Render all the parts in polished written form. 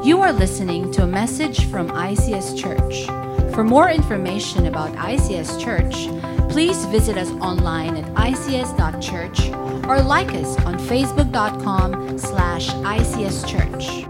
You are listening to a message from ICS Church. For more information about ICS Church, please visit us online at ics.church or like us on facebook.com/ICSchurch.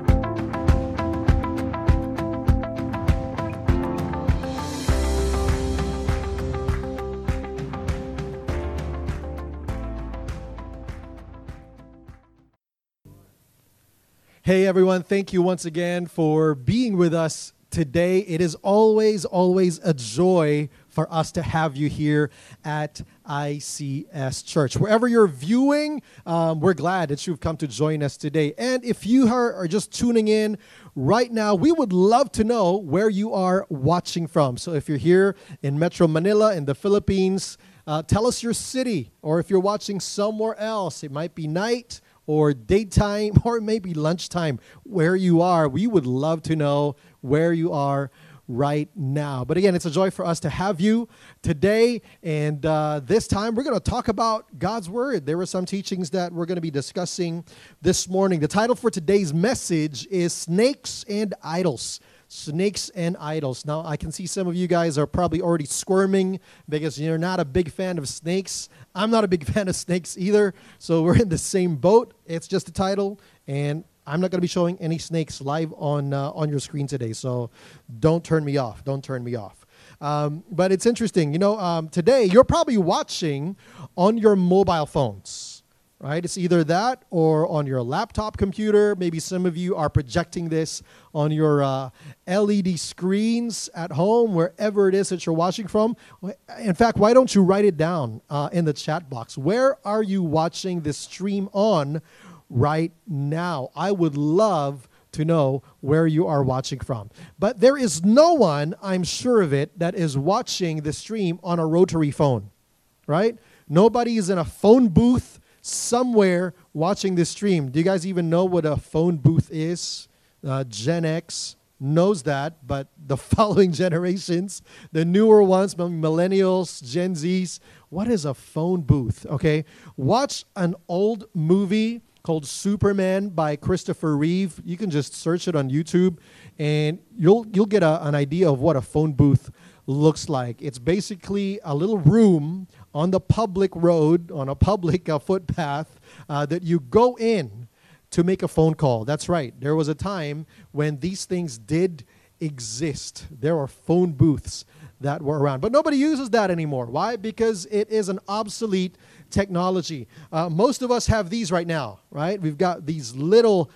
Hey everyone, thank you once again for being with us today. It is always a joy for us to have you here at ICS Church. Wherever you're viewing, we're glad that you've come to join us today. And if you are just tuning in right now, we would love to know where you are watching from. So if you're here in Metro Manila in the Philippines, tell us your city, or if you're watching somewhere else, it might be night or daytime, or maybe lunchtime, where you are. We would love to know where you are right now. But again, it's a joy for us to have you today. And this time, we're going to talk about God's Word. There were some teachings that we're going to be discussing this morning. The title for today's message is Snakes and Idols. Snakes and idols. Now, I can see some of you guys are probably already squirming because you're not a big fan of snakes. I'm not a big fan of snakes either, so we're in the same boat. It's just a title, and I'm not going to be showing any snakes live on your screen today, so don't turn me off. Don't turn me off. But it's interesting. Today you're probably watching on your mobile phones. Right? It's either that or on your laptop computer. Maybe some of you are projecting this on your LED screens at home, wherever it is that you're watching from. In fact, why don't you write it down in the chat box? Where are you watching this stream on right now? I would love to know where you are watching from. But there is no one, I'm sure of it, that is watching the stream on a rotary phone, right? Nobody is in a phone booth somewhere watching this stream. Do you guys even know what a phone booth is? Gen X knows that, but the following generations, the newer ones, millennials, Gen Zs, what is a phone booth? Okay, watch an old movie called Superman by Christopher Reeve. You can just search it on YouTube, and you'll get an idea of what a phone booth looks like. It's basically a little room on the public road, on a public footpath that you go in to make a phone call. That's right. There was a time when these things did exist. There are phone booths that were around. But nobody uses that anymore. Why? Because it is an obsolete technology. Most of us have these right now, right? We've got these little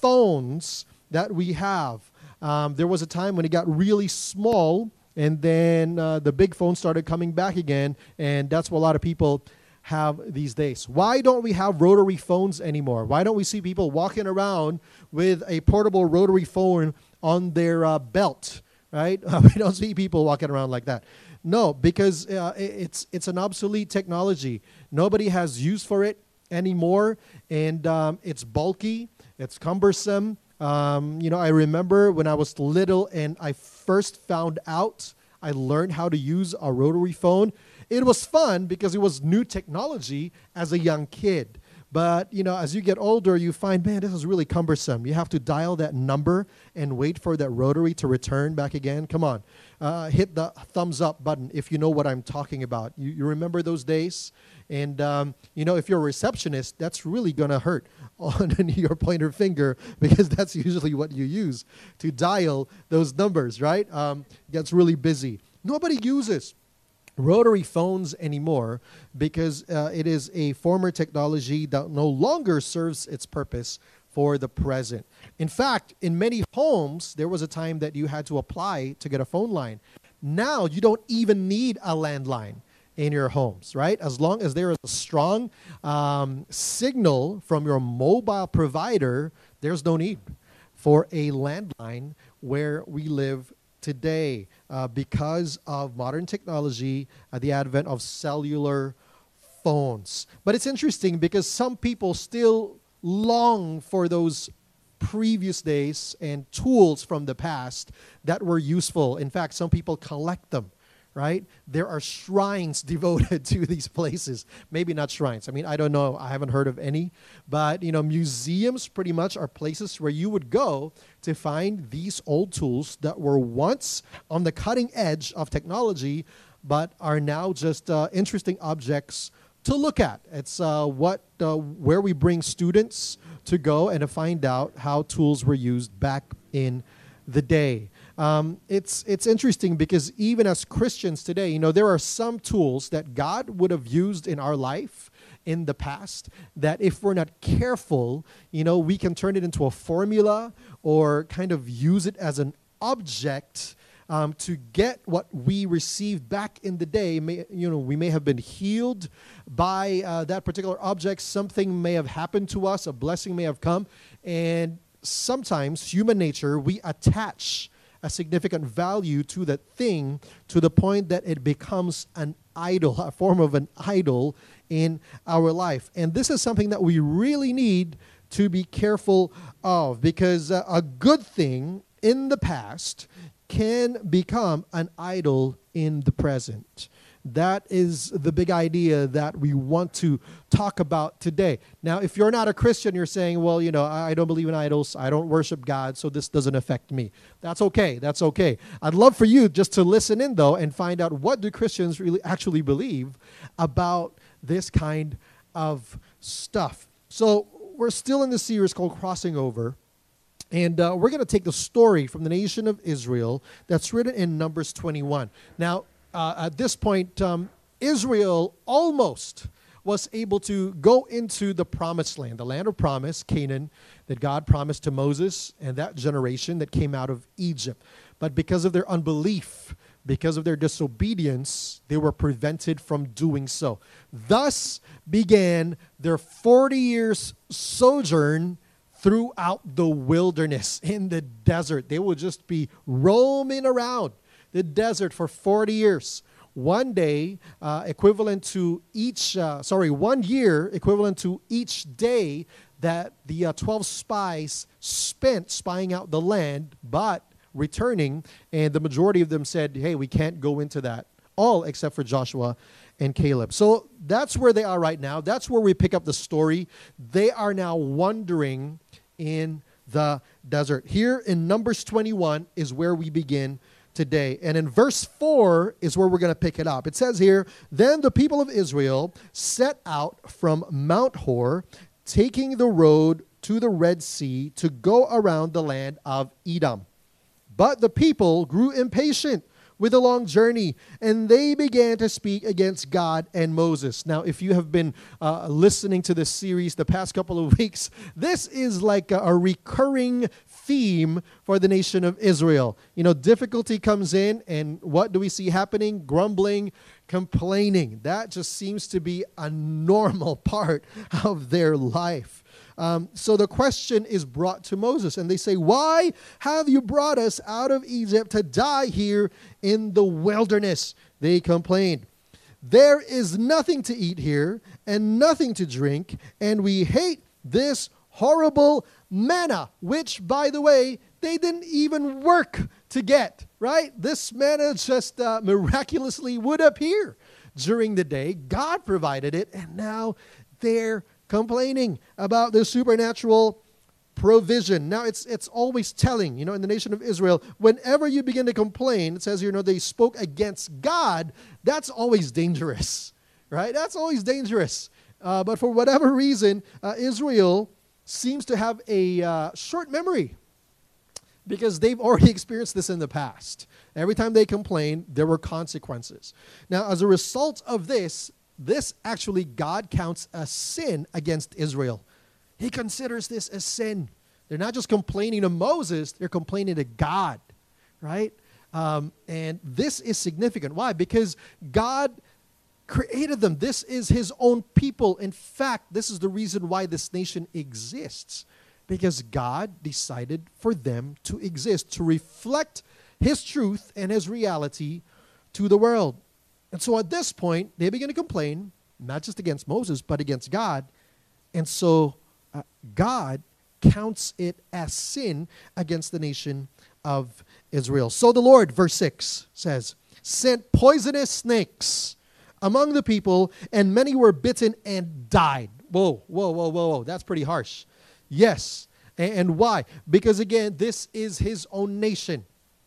phones that we have. There was a time when it got really small, and then the big phone started coming back again, and that's what a lot of people have these days. Why don't we have rotary phones anymore? Why don't we see people walking around with a portable rotary phone on their belt, right? We don't see people walking around like that. No, because it's an obsolete technology. Nobody has use for it anymore, and it's bulky, it's cumbersome. I remember when I was little and I first found out, I learned how to use a rotary phone. It was fun because it was new technology as a young kid. But, as you get older, you find, man, this is really cumbersome. You have to dial that number and wait for that rotary to return back again. Come on, hit the thumbs up button if you know what I'm talking about. You remember those days? And, if you're a receptionist, that's really going to hurt on your pointer finger because that's usually what you use to dial those numbers, right? Gets really busy. Nobody uses rotary phones anymore because it is a former technology that no longer serves its purpose for the present. In fact, in many homes, there was a time that you had to apply to get a phone line. Now, you don't even need a landline in your homes, right? As long as there is a strong signal from your mobile provider, there's no need for a landline where we live today because of modern technology, the advent of cellular phones. But it's interesting because some people still long for those previous days and tools from the past that were useful. In fact, some people collect them. right? There are shrines devoted to these places. Maybe not shrines. I mean, I don't know. I haven't heard of any. But, museums pretty much are places where you would go to find these old tools that were once on the cutting edge of technology, but are now just interesting objects to look at. It's where we bring students to go and to find out how tools were used back in the day. It's interesting because even as Christians today, there are some tools that God would have used in our life in the past that if we're not careful, we can turn it into a formula or kind of use it as an object to get what we received back in the day. We may have been healed by that particular object. Something may have happened to us. A blessing may have come. And sometimes, human nature, we attach a significant value to that thing to the point that it becomes an idol, a form of an idol in our life. And this is something that we really need to be careful of, because a good thing in the past can become an idol in the present. That is the big idea that we want to talk about today. Now, if you're not a Christian, you're saying, well, I don't believe in idols. I don't worship God, so this doesn't affect me. That's okay. That's okay. I'd love for you just to listen in, though, and find out what do Christians really actually believe about this kind of stuff. So we're still in the series called Crossing Over. And we're going to take the story from the nation of Israel that's written in Numbers 21. Now, at this point, Israel almost was able to go into the promised land, the land of promise, Canaan, that God promised to Moses and that generation that came out of Egypt. But because of their unbelief, because of their disobedience, they were prevented from doing so. Thus began their 40 years sojourn throughout the wilderness, in the desert. They would just be roaming around the desert for 40 years. 1 day equivalent to each, 1 year equivalent to each day that the 12 spies spent spying out the land, but returning. And the majority of them said, hey, we can't go into that. All except for Joshua and Caleb. So that's where they are right now. That's where we pick up the story. They are now wandering in the desert. Here in Numbers 21 is where we begin today. And in verse 4 is where we're going to pick it up. It says here, then the people of Israel set out from Mount Hor, taking the road to the Red Sea to go around the land of Edom. But the people grew impatient with a long journey, and they began to speak against God and Moses. Now, if you have been listening to this series the past couple of weeks, this is like a recurring theme for the nation of Israel. Difficulty comes in, and what do we see happening? Grumbling, complaining. That just seems to be a normal part of their life. So the question is brought to Moses, and they say, why have you brought us out of Egypt to die here in the wilderness? They complained. There is nothing to eat here and nothing to drink, and we hate this horrible manna, which, by the way, they didn't even work to get, right? This manna just miraculously would appear during the day. God provided it, and now they're complaining about the supernatural provision. Now, it's always telling, in the nation of Israel, whenever you begin to complain, it says here, they spoke against God, that's always dangerous, right? That's always dangerous. But for whatever reason, Israel seems to have a short memory, because they've already experienced this in the past. Every time they complained, there were consequences. Now, as a result of this actually God counts as sin against Israel. He considers this as sin. They're not just complaining to Moses, they're complaining to God, right? And this is significant. Why? Because God created them. This is his own people. In fact, this is the reason why this nation exists. Because God decided for them to exist, to reflect his truth and his reality to the world. And so at this point, they begin to complain, not just against Moses, but against God. And so God counts it as sin against the nation of Israel. So the Lord, verse 6 says, sent poisonous snakes among the people, and many were bitten and died. Whoa, whoa, whoa, whoa, whoa. That's pretty harsh. Yes. And why? Because again, this is his own nation.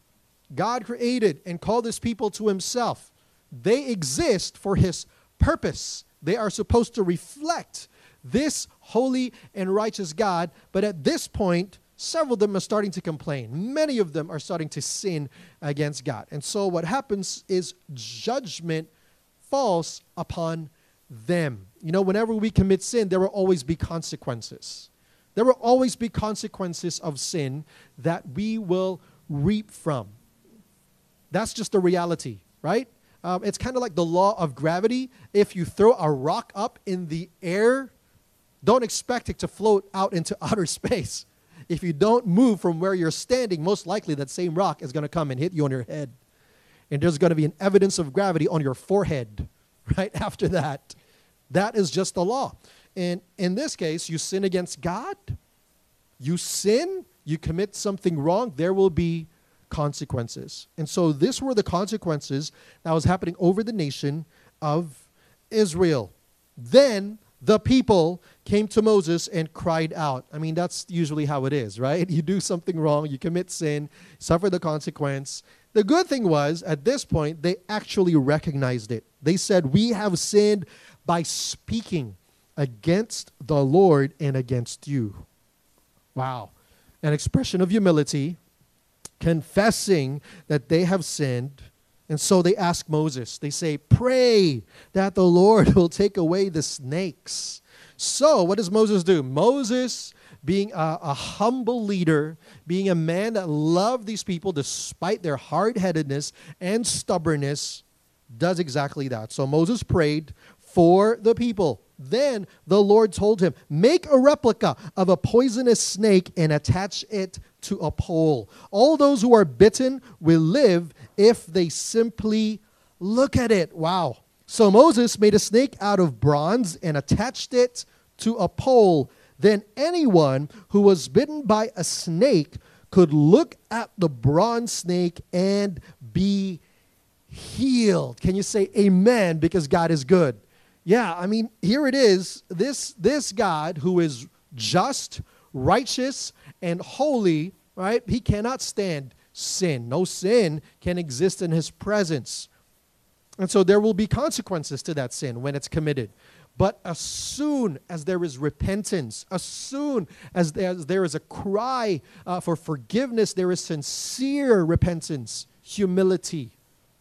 God created and called his people to himself. They exist for his purpose. They are supposed to reflect this holy and righteous God. But at this point, several of them are starting to complain. Many of them are starting to sin against God. And so what happens is judgment falls upon them. You know, whenever we commit sin, there will always be consequences. There will always be consequences of sin that we will reap from. That's just the reality, right? It's kind of like the law of gravity. If you throw a rock up in the air, don't expect it to float out into outer space. If you don't move from where you're standing, most likely that same rock is going to come and hit you on your head. And there's going to be an evidence of gravity on your forehead right after that. That is just the law. And in this case, you sin against God, you sin, you commit something wrong, there will be consequences. And so these were the consequences that was happening over the nation of Israel. Then the people came to Moses and cried out. I mean, that's usually how it is, right? You do something wrong, you commit sin, suffer the consequence. The good thing was, at this point, they actually recognized it. They said, we have sinned by speaking against the Lord and against you. Wow. An expression of humility, confessing that they have sinned. And so they ask Moses, they say, pray that the Lord will take away the snakes. So what does Moses do? Moses, being a humble leader, being a man that loved these people despite their hard-headedness and stubbornness, does exactly that. So Moses prayed for the people. Then the Lord told him, make a replica of a poisonous snake and attach it to a pole. All those who are bitten will live if they simply look at it. Wow. So Moses made a snake out of bronze and attached it to a pole. Then anyone who was bitten by a snake could look at the bronze snake and be healed. Can you say amen? Because God is good. Yeah, I mean, here it is. This God who is just, righteous, and holy, right? He cannot stand sin. No sin can exist in his presence. And so there will be consequences to that sin when it's committed. But as soon as there is repentance, as soon as there is a cry for forgiveness, there is sincere repentance, humility.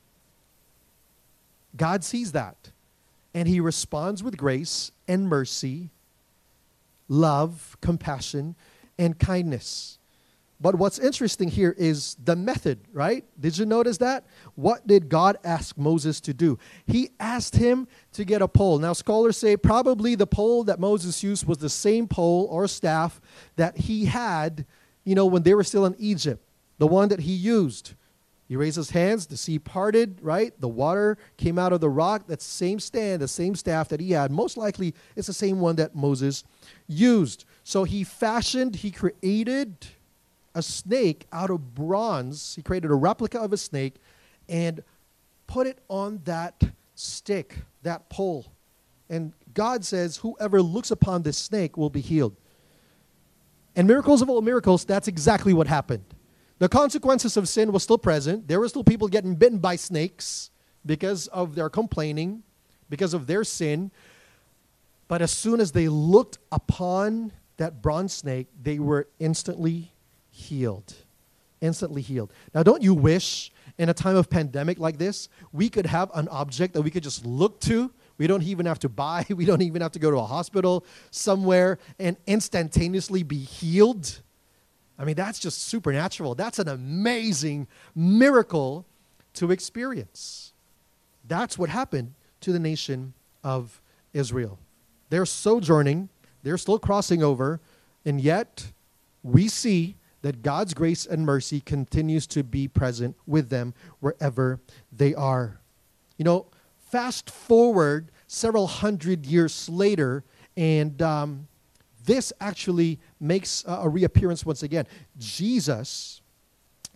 God sees that. And he responds with grace and mercy, love, compassion, and kindness. But what's interesting here is the method, right? Did you notice that? What did God ask Moses to do? He asked him to get a pole. Now, scholars say probably the pole that Moses used was the same pole or staff that he had, when they were still in Egypt, the one that he used. He raised his hands, the sea parted, right? The water came out of the rock. That same stand, the same staff that he had. Most likely, it's the same one that Moses used. So he created a snake out of bronze. He created a replica of a snake and put it on that stick, that pole. And God says, whoever looks upon this snake will be healed. And miracles of all miracles, that's exactly what happened. The consequences of sin were still present. There were still people getting bitten by snakes because of their complaining, because of their sin. But as soon as they looked upon that bronze snake, they were instantly healed. Instantly healed. Now, don't you wish in a time of pandemic like this, we could have an object that we could just look to? We don't even have to buy. We don't even have to go to a hospital somewhere and instantaneously be healed. I mean, that's just supernatural. That's an amazing miracle to experience. That's what happened to the nation of Israel. They're sojourning. They're still crossing over. And yet, we see that God's grace and mercy continues to be present with them wherever they are. Fast forward several hundred years later, and this actually makes a reappearance once again. Jesus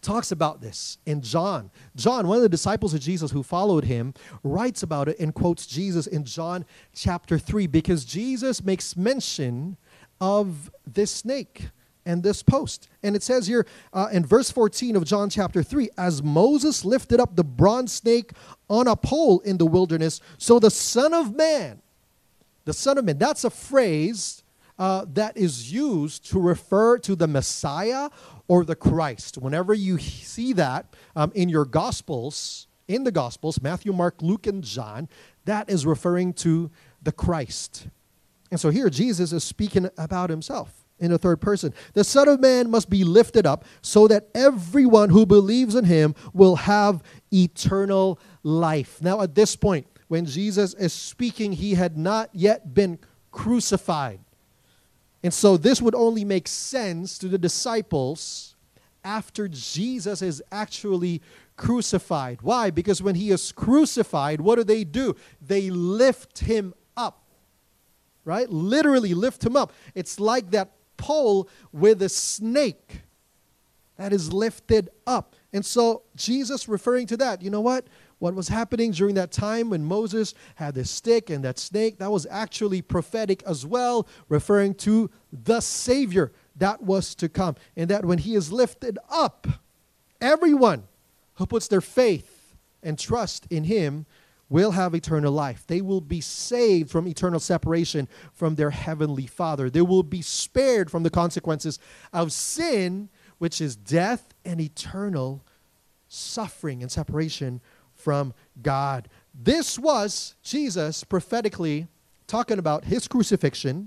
talks about this in John. John, one of the disciples of Jesus who followed him, writes about it and quotes Jesus in John chapter 3 because Jesus makes mention of this snake and this post. And it says here in verse 14 of John chapter 3, as Moses lifted up the bronze snake on a pole in the wilderness, so the Son of Man, that's a phrase that is used to refer to the Messiah or the Christ. Whenever you see that in the Gospels, Matthew, Mark, Luke, and John, that is referring to the Christ. And so here Jesus is speaking about himself in the third person. The Son of Man must be lifted up so that everyone who believes in him will have eternal life. Now at this point, when Jesus is speaking, he had not yet been crucified. And so this would only make sense to the disciples after Jesus is actually crucified. Why? Because when he is crucified, what do? They lift him up, right? Literally lift him up. It's like that pole with a snake that is lifted up. And so Jesus referring to that, you know what? What was happening during that time when Moses had this stick and that snake, that was actually prophetic as well, referring to the Savior that was to come. And that when he is lifted up, everyone who puts their faith and trust in him will have eternal life. They will be saved from eternal separation from their heavenly Father. They will be spared from the consequences of sin, which is death and eternal suffering and separation from God. This was Jesus prophetically talking about his crucifixion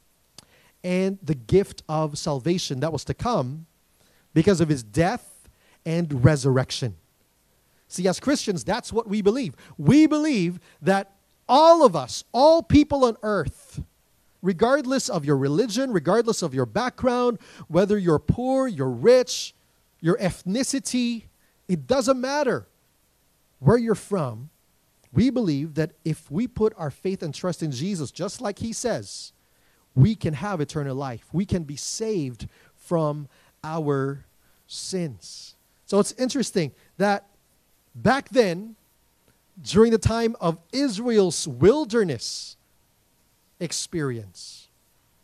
and the gift of salvation that was to come because of his death and resurrection. See, as Christians, that's what we believe. We believe that all of us, all people on earth, regardless of your religion, regardless of your background, whether you're poor, you're rich, your ethnicity, it doesn't matter where you're from, we believe that if we put our faith and trust in Jesus, just like he says, we can have eternal life. We can be saved from our sins. So it's interesting that back then, during the time of Israel's wilderness experience,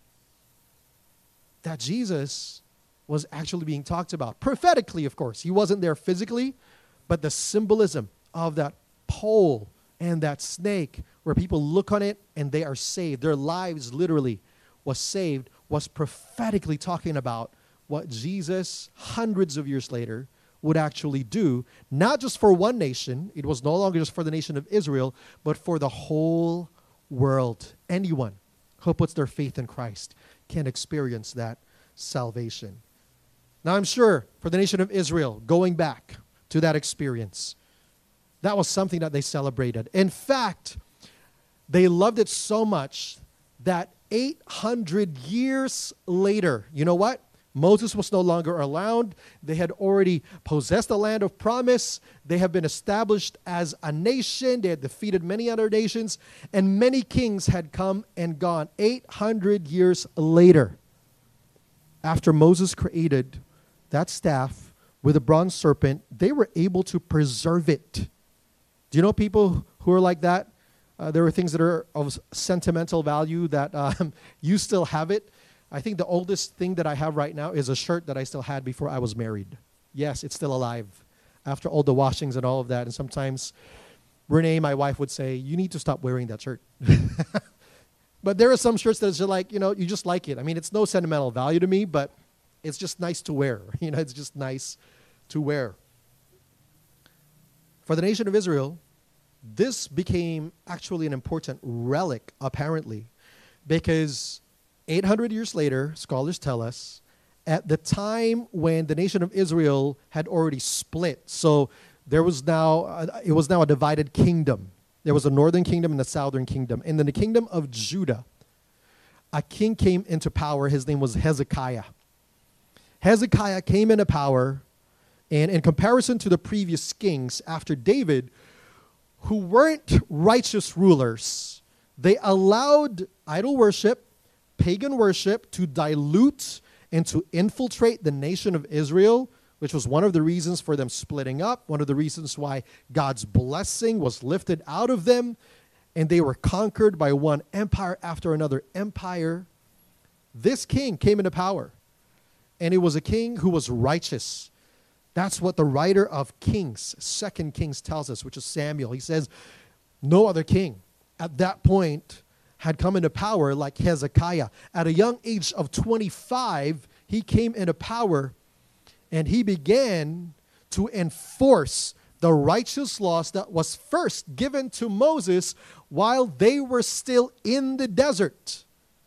that Jesus was actually being talked about. Prophetically, of course. He wasn't there physically, but the symbolism of that pole and that snake where people look on it and they are saved. Their lives literally was saved, was prophetically talking about what Jesus, hundreds of years later, would actually do, not just for one nation. It was no longer just for the nation of Israel, but for the whole world. Anyone who puts their faith in Christ can experience that salvation. Now, I'm sure for the nation of Israel, going back to that experience, that was something that they celebrated. In fact, they loved it so much that 800 years later, you know what? Moses was no longer around. They had already possessed the land of promise. They have been established as a nation. They had defeated many other nations, and many kings had come and gone. 800 years later, after Moses created that staff with a bronze serpent, they were able to preserve it. Do you know people who are like that? There are things that are of sentimental value that you still have it. I think the oldest thing that I have right now is a shirt that I still had before I was married. Yes, it's still alive after all the washings and all of that. And sometimes Renee, my wife, would say, you need to stop wearing that shirt. But there are some shirts that are like, you just like it. I mean, it's no sentimental value to me, but it's just nice to wear. It's just nice to wear. For the nation of Israel, this became actually an important relic, apparently, because 800 years later, scholars tell us, at the time when the nation of Israel had already split, so it was now a divided kingdom. There was a northern kingdom and a southern kingdom. And in the kingdom of Judah, a king came into power. His name was Hezekiah. Hezekiah came into power, and in comparison to the previous kings after David, who weren't righteous rulers, they allowed idol worship, pagan worship to dilute and to infiltrate the nation of Israel which was one of the reasons for them splitting up, one of the reasons why God's blessing was lifted out of them, and they were conquered by one empire after another empire. This king came into power, and it was a king who was righteous. That's what the writer of Kings, 2 Kings, tells us, which is Samuel. He says, no other king at that point had come into power like Hezekiah. At a young age of 25, he came into power, and he began to enforce the righteous laws that was first given to Moses while they were still in the desert.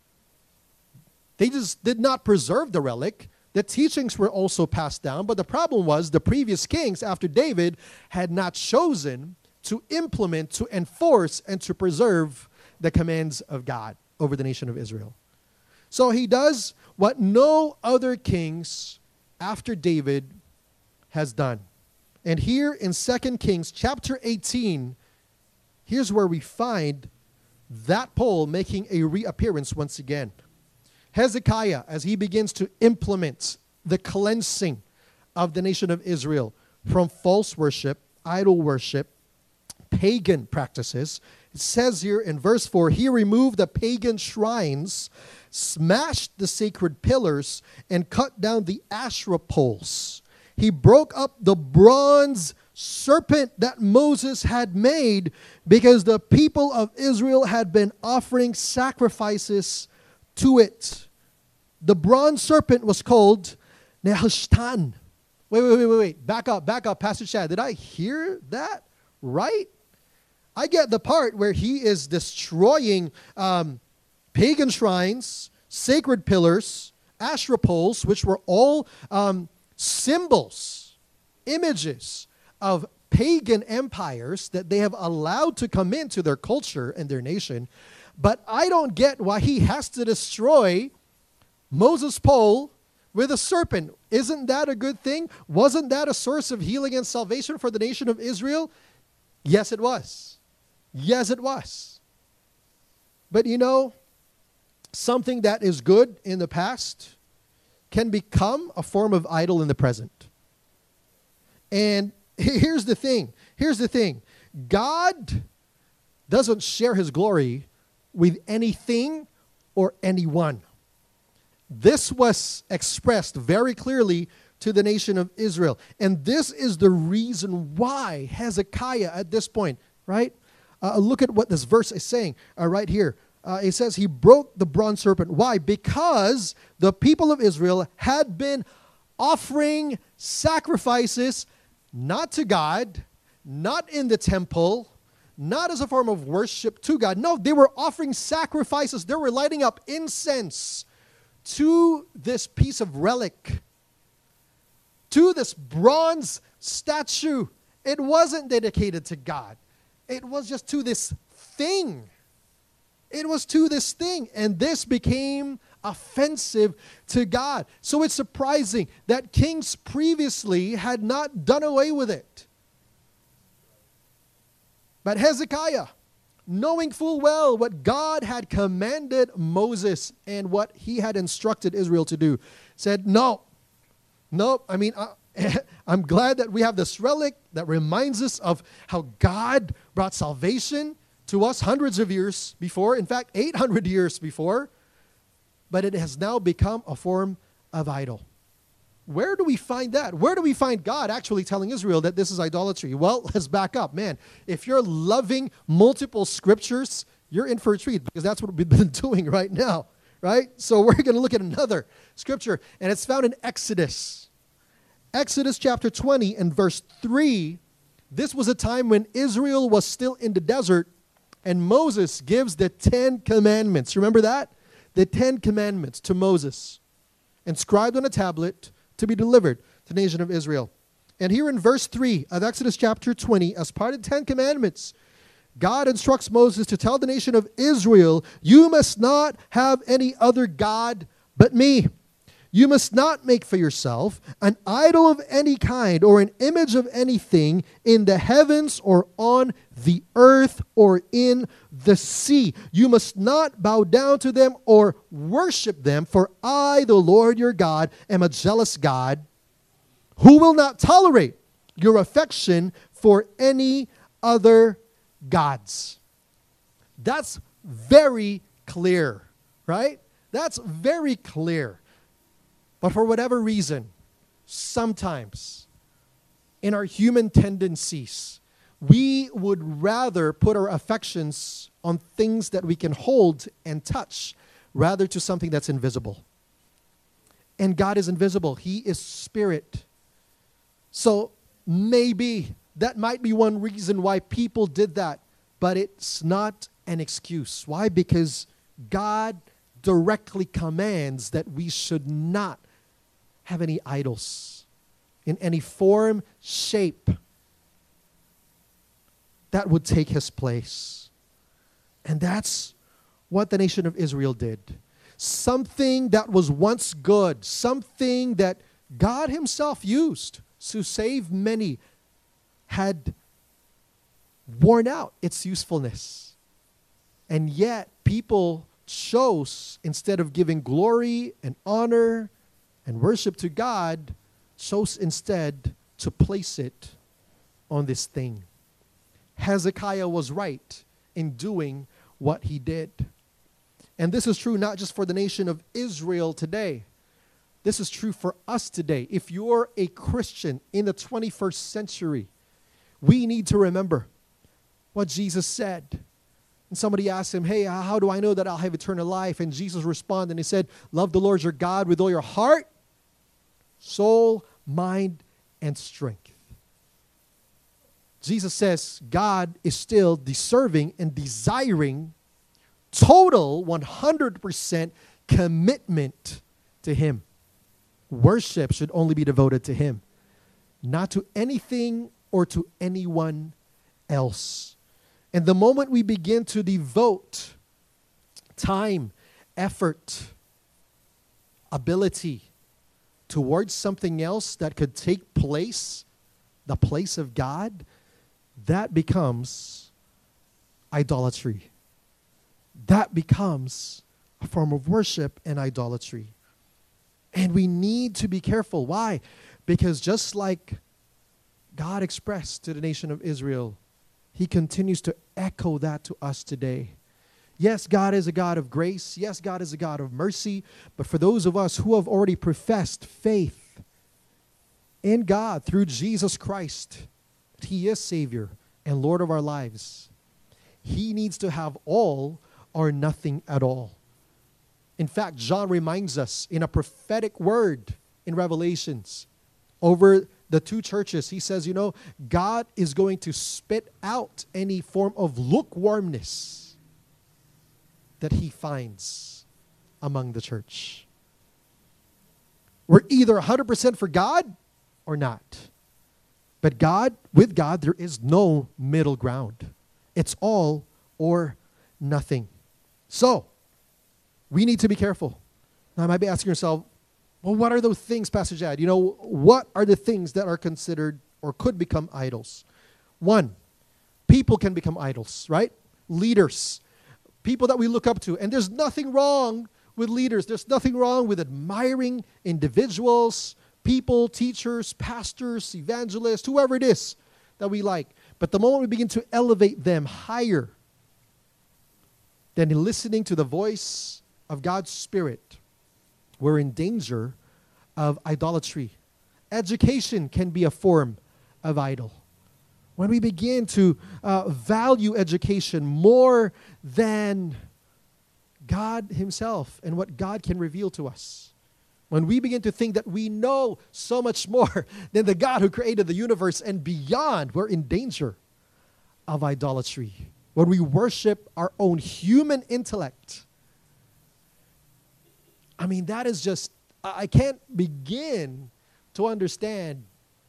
They just did not preserve the relic. The teachings were also passed down, but the problem was the previous kings after David had not chosen to implement, to enforce, and to preserve the commands of God over the nation of Israel. So he does what no other kings after David has done. And here in 2 Kings chapter 18, here's where we find that pole making a reappearance once again. Hezekiah, as he begins to implement the cleansing of the nation of Israel from false worship, idol worship, pagan practices, it says here in verse 4, he removed the pagan shrines, smashed the sacred pillars, and cut down the Asherah poles. He broke up the bronze serpent that Moses had made because the people of Israel had been offering sacrifices to it. The bronze serpent was called Nehushtan. Wait. Back up, Pastor Chad. Did I hear that right? I get the part where he is destroying pagan shrines, sacred pillars, Asherah poles, which were all symbols, images of pagan empires that they have allowed to come into their culture and their nation. But I don't get why he has to destroy Moses' pole with a serpent. Isn't that a good thing? Wasn't that a source of healing and salvation for the nation of Israel? Yes, it was. Yes, it was. But you know, something that is good in the past can become a form of idol in the present. And here's the thing. God doesn't share his glory with anything or anyone. This was expressed very clearly to the nation of Israel. And this is the reason why Hezekiah at this point, right? Look at what this verse is saying right here. It says he broke the bronze serpent. Why? Because the people of Israel had been offering sacrifices not to God, not in the temple, not as a form of worship to God. No, they were offering sacrifices. They were lighting up incense to this piece of relic, to this bronze statue. It wasn't dedicated to God. It was just to this thing. It was to this thing. And this became offensive to God. So it's surprising that kings previously had not done away with it. But Hezekiah, knowing full well what God had commanded Moses and what he had instructed Israel to do, said, no. I'm glad that we have this relic that reminds us of how God brought salvation to us hundreds of years before, in fact, 800 years before, but it has now become a form of idol. Where do we find that? Where do we find God actually telling Israel that this is idolatry? Well, let's back up. Man, if you're loving multiple scriptures, you're in for a treat because that's what we've been doing right now, right? So we're going to look at another scripture, and it's found in Exodus. Exodus chapter 20 and verse 3. This was a time when Israel was still in the desert, and Moses gives the 10 commandments. Remember that? The 10 commandments to Moses, inscribed on a tablet, to be delivered to the nation of Israel. And here in verse 3 of Exodus chapter 20, as part of the 10 commandments, God instructs Moses to tell the nation of Israel, you must not have any other God but me. You must not make for yourself an idol of any kind or an image of anything in the heavens or on the earth or in the sea. You must not bow down to them or worship them, for I, the Lord your God, am a jealous God who will not tolerate your affection for any other gods. That's very clear, right? That's very clear. But for whatever reason, sometimes in our human tendencies, we would rather put our affections on things that we can hold and touch rather to something that's invisible. And God is invisible. He is spirit. So maybe that might be one reason why people did that, but it's not an excuse. Why? Because God directly commands that we should not have any idols in any form, shape that would take his place. And that's what the nation of Israel did. Something that was once good, something that God himself used to save many, had worn out its usefulness. And yet people chose, instead of giving glory and honor and worship to God, chose instead to place it on this thing. Hezekiah was right in doing what he did. And this is true not just for the nation of Israel today. This is true for us today. If you're a Christian in the 21st century, we need to remember what Jesus said. And somebody asked him, hey, how do I know that I'll have eternal life? And Jesus responded and he said, love the Lord your God with all your heart, soul, mind, and strength. Jesus says God is still deserving and desiring total 100% commitment to him. Worship should only be devoted to him, not to anything or to anyone else. And the moment we begin to devote time, effort, ability towards something else that could take place, the place of God, that becomes idolatry. That becomes a form of worship and idolatry. And we need to be careful. Why? Because just like God expressed to the nation of Israel, he continues to echo that to us today. Yes, God is a God of grace. Yes, God is a God of mercy. But for those of us who have already professed faith in God through Jesus Christ, that he is Savior and Lord of our lives, he needs to have all or nothing at all. In fact, John reminds us in a prophetic word in Revelations over the two churches. He says, God is going to spit out any form of lukewarmness that he finds among the church. We're either 100% for God or not. But with God, there is no middle ground. It's all or nothing. So, we need to be careful. Now, I might be asking yourself, well, what are those things, Pastor Jad? What are the things that are considered or could become idols? One, people can become idols, right? Leaders, people that we look up to. And there's nothing wrong with leaders. There's nothing wrong with admiring individuals, people, teachers, pastors, evangelists, whoever it is that we like. But the moment we begin to elevate them higher than listening to the voice of God's Spirit, we're in danger of idolatry. Education can be a form of idol. When we begin to value education more than God himself and what God can reveal to us, when we begin to think that we know so much more than the God who created the universe and beyond, we're in danger of idolatry. When we worship our own human intellect, that is just, I can't begin to understand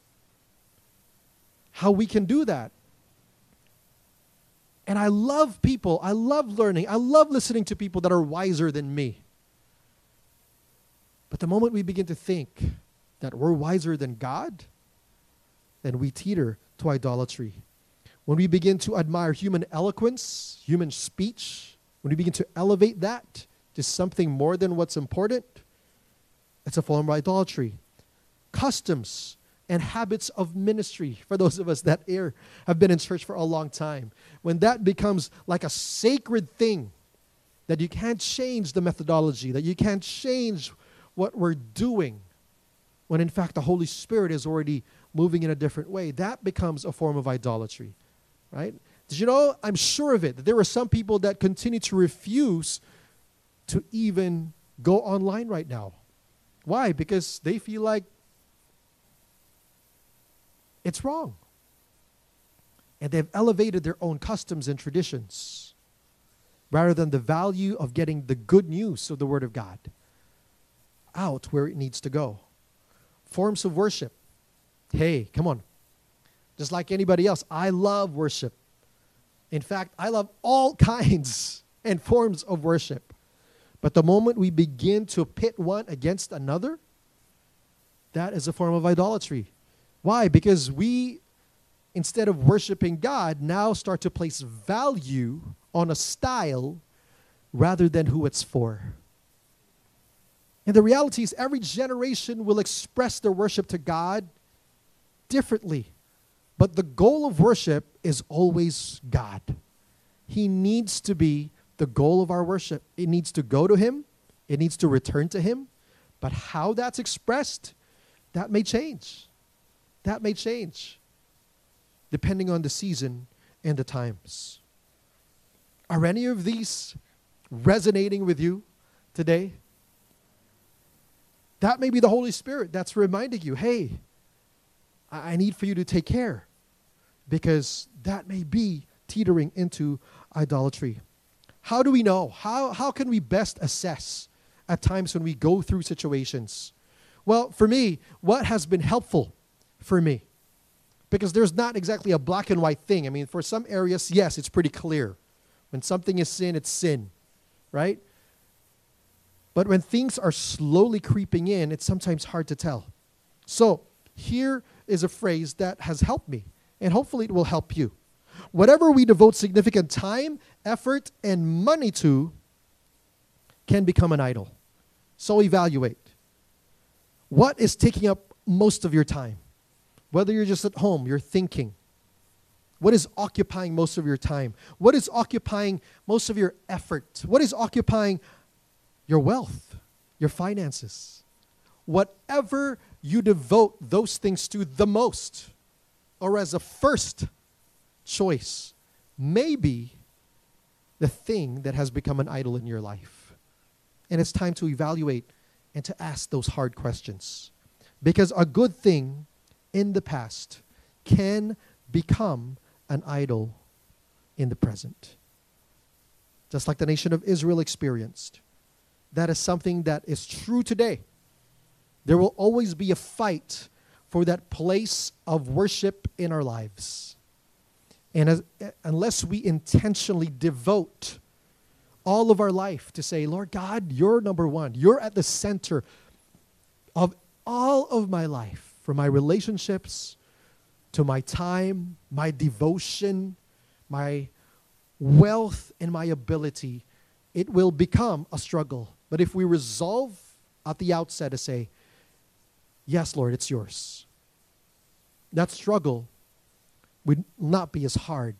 how we can do that. And I love people. I love learning. I love listening to people that are wiser than me. But the moment we begin to think that we're wiser than God, then we teeter to idolatry. When we begin to admire human eloquence, human speech, when we begin to elevate that to something more than what's important, it's a form of idolatry. Customs, and habits of ministry, for those of us that have been in church for a long time, when that becomes like a sacred thing, that you can't change the methodology, that you can't change what we're doing, when in fact the Holy Spirit is already moving in a different way, that becomes a form of idolatry, right? Did you know, I'm sure of it, that there are some people that continue to refuse to even go online right now. Why? Because they feel like it's wrong. And they've elevated their own customs and traditions rather than the value of getting the good news of the Word of God out where it needs to go. Forms of worship. Hey, come on. Just like anybody else, I love worship. In fact, I love all kinds and forms of worship. But the moment we begin to pit one against another, that is a form of idolatry. Why? Because we, instead of worshiping God, now start to place value on a style rather than who it's for. And the reality is every generation will express their worship to God differently. But the goal of worship is always God. He needs to be the goal of our worship. It needs to go to Him. It needs to return to Him. But how that's expressed, that may change. That may change depending on the season and the times. Are any of these resonating with you today? That may be the Holy Spirit that's reminding you, hey, I need for you to take care, because that may be teetering into idolatry. How do we know? How can we best assess at times when we go through situations? Well, for me, what has been helpful for me, because there's not exactly a black and white thing. I mean, for some areas, yes, it's pretty clear. When something is sin, it's sin, right? But when things are slowly creeping in, it's sometimes hard to tell. So here is a phrase that has helped me, and hopefully it will help you. Whatever we devote significant time, effort, and money to can become an idol. So evaluate. What is taking up most of your time? Whether you're just at home, you're thinking. What is occupying most of your time? What is occupying most of your effort? What is occupying your wealth, your finances? Whatever you devote those things to the most, or as a first choice, may be the thing that has become an idol in your life. And it's time to evaluate and to ask those hard questions. Because a good thing in the past can become an idol in the present. Just like the nation of Israel experienced. That is something that is true today. There will always be a fight for that place of worship in our lives. And unless we intentionally devote all of our life to say, Lord God, you're number one. You're at the center of all of my life, from my relationships to my time, my devotion, my wealth, and my ability. It will become a struggle. But if we resolve at the outset to say, yes, Lord, it's yours, that struggle would not be as hard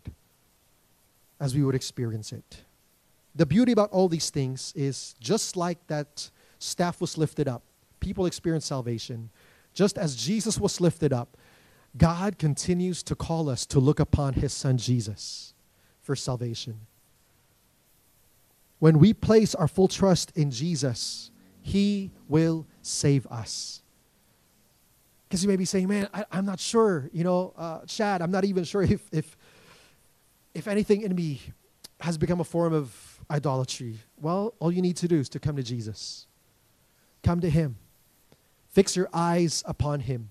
as we would experience it. The beauty about all these things is just like that staff was lifted up, people experience salvation. Just as Jesus was lifted up, God continues to call us to look upon His Son Jesus for salvation. When we place our full trust in Jesus, He will save us. Because you may be saying, man, I'm not sure, Chad, I'm not even sure if anything in me has become a form of idolatry. Well, all you need to do is to come to Jesus. Come to Him. Fix your eyes upon Him.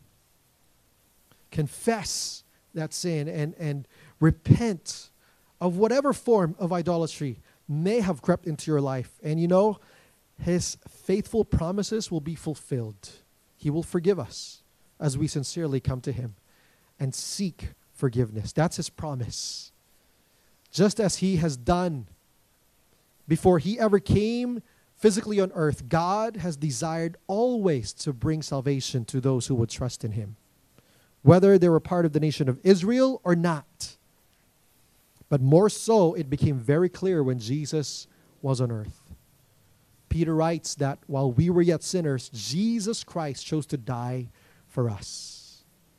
Confess that sin and repent of whatever form of idolatry may have crept into your life. And His faithful promises will be fulfilled. He will forgive us as we sincerely come to Him and seek forgiveness. That's His promise. Just as He has done before He ever came physically on earth, God has desired always to bring salvation to those who would trust in Him. whether they were part of the nation of Israel or not. But more so, it became very clear when Jesus was on earth. Peter writes that while we were yet sinners, Jesus Christ chose to die for us.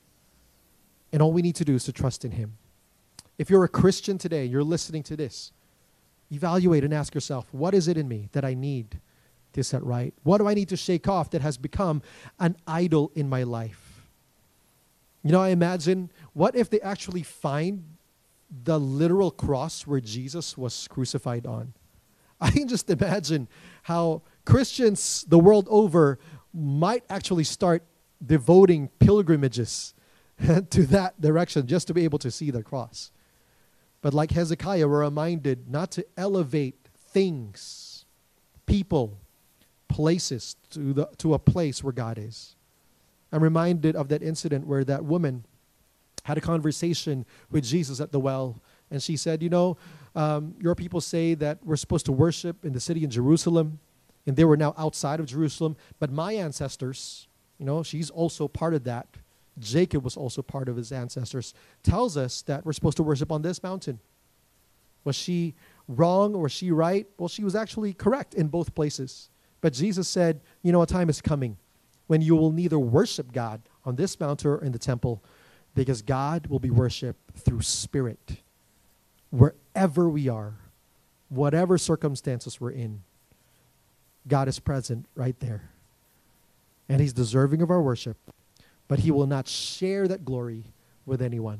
And all we need to do is to trust in Him. If you're a Christian today, you're listening to this, evaluate and ask yourself, what is it in me that I need to set right? What do I need to shake off that has become an idol in my life? You know, I imagine, what if they actually find the literal cross where Jesus was crucified on? I can just imagine how Christians the world over might actually start devoting pilgrimages to that direction just to be able to see the cross. But like Hezekiah, we're reminded not to elevate things, people, places to a place where God is. I'm reminded of that incident where that woman had a conversation with Jesus at the well, and she said, you know, your people say that we're supposed to worship in the city in Jerusalem, and they were now outside of Jerusalem, but my ancestors, you know, she's also part of that. Jacob was also part of his ancestors, tells us that we're supposed to worship on this mountain. Was she wrong or was she right? Well, she was actually correct in both places. But Jesus said, you know, a time is coming when you will neither worship God on this mountain or in the temple, because God will be worshipped through spirit. Wherever we are, whatever circumstances we're in, God is present right there. And He's deserving of our worship, but He will not share that glory with anyone.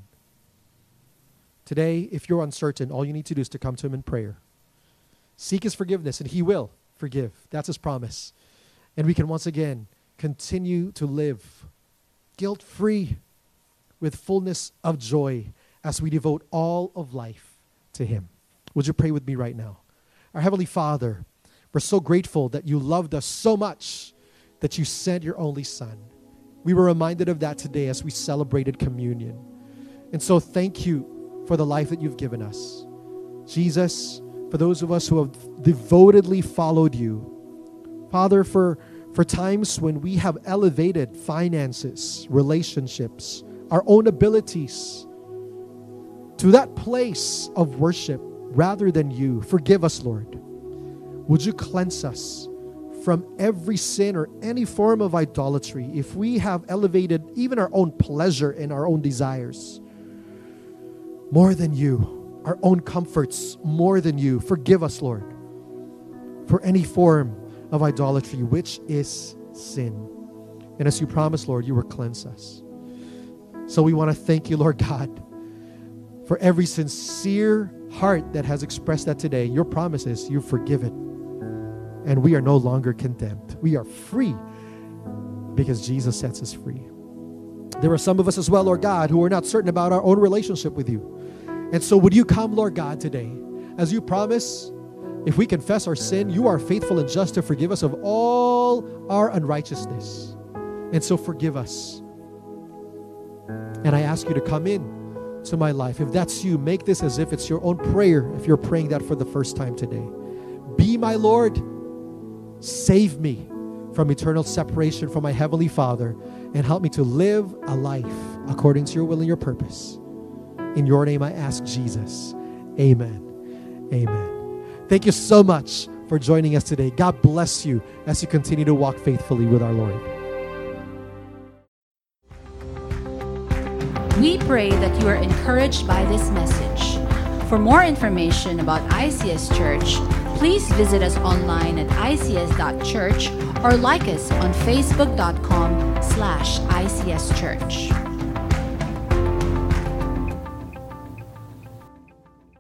Today, if you're uncertain, all you need to do is to come to Him in prayer. Seek His forgiveness, and He will forgive. That's His promise. And we can once again continue to live guilt-free with fullness of joy as we devote all of life to Him. Would you pray with me right now? Our Heavenly Father, we're so grateful that You loved us so much that You sent Your only Son. We were reminded of that today as we celebrated communion. And so thank You for the life that You've given us. Jesus, for those of us who have devotedly followed You, Father, for times when we have elevated finances, relationships, our own abilities to that place of worship rather than You, forgive us, Lord. Would You cleanse us from every sin or any form of idolatry if we have elevated even our own pleasure and our own desires more than You, our own comforts more than You. Forgive us, Lord, for any form of idolatry, which is sin. And as You promised, Lord, You will cleanse us. So we want to thank You, Lord God, for every sincere heart that has expressed that today. Your promise is You've forgiven, and we are no longer condemned. We are free because Jesus sets us free. There are some of us as well, Lord God, who are not certain about our own relationship with You. And so would You come, Lord God, today, as You promise, if we confess our sin, You are faithful and just to forgive us of all our unrighteousness. And so forgive us. And I ask You to come in to my life. If that's you, make this as if it's your own prayer, if you're praying that for the first time today. Be my Lord. Save me from eternal separation from my Heavenly Father, and help me to live a life according to Your will and Your purpose. In Your name I ask, Jesus. Amen. Amen. Thank you so much for joining us today. God bless you as you continue to walk faithfully with our Lord. We pray that you are encouraged by this message. For more information about ICS Church, please visit us online at ics.church or like us on facebook.com/ICS Church.